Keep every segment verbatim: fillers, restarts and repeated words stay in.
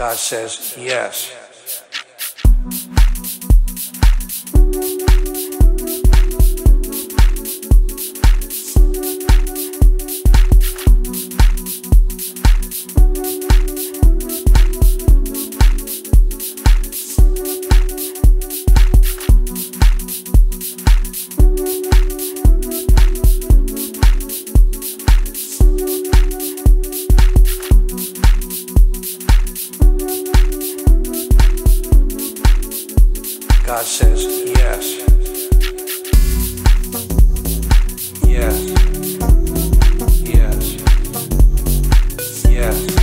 God says yes. God says yes. Yes. Yes. Yes.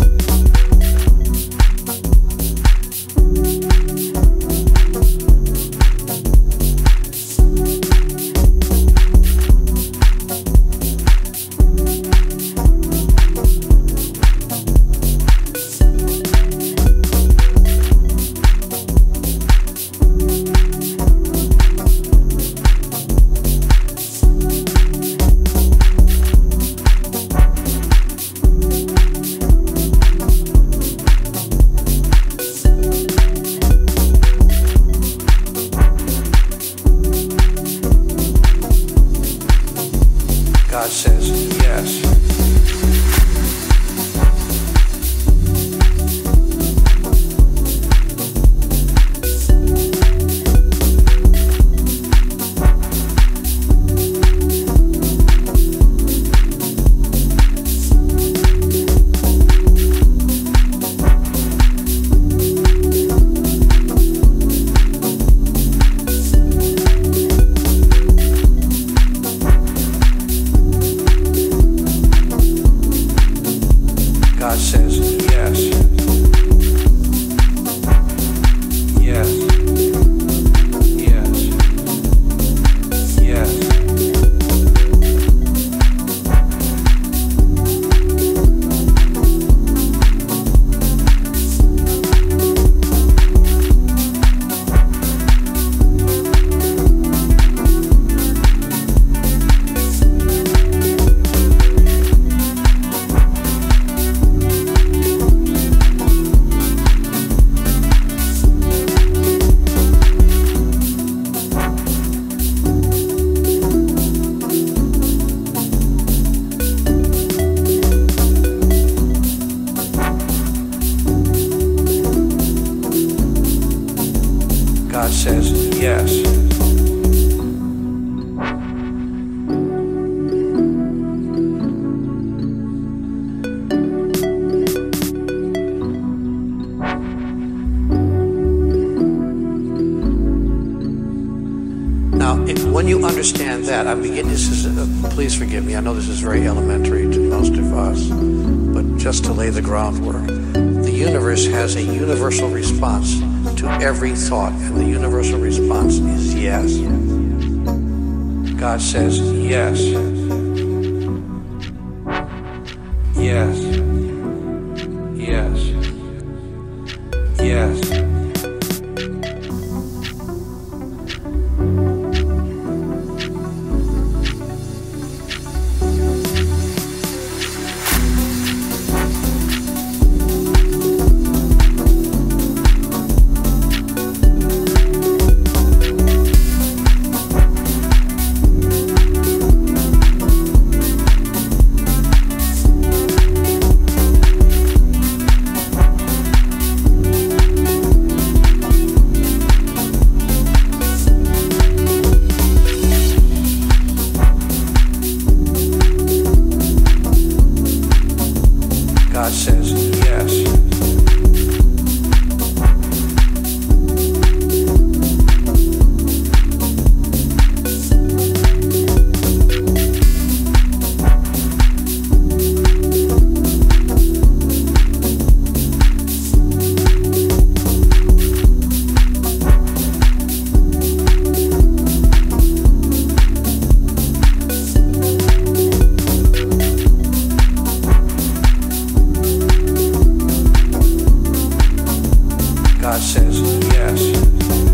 God says yes. God says yes. Yes. Yes. Yes. God says yes. Now, if, when you understand that, I begin, this is, a, please forgive me, I know this is very elementary to most of us, but just to lay the groundwork, the universe has a universal response to every thought, and the universal response is yes. God says yes. Yes. Yes. Yes. God says yes. God says yes.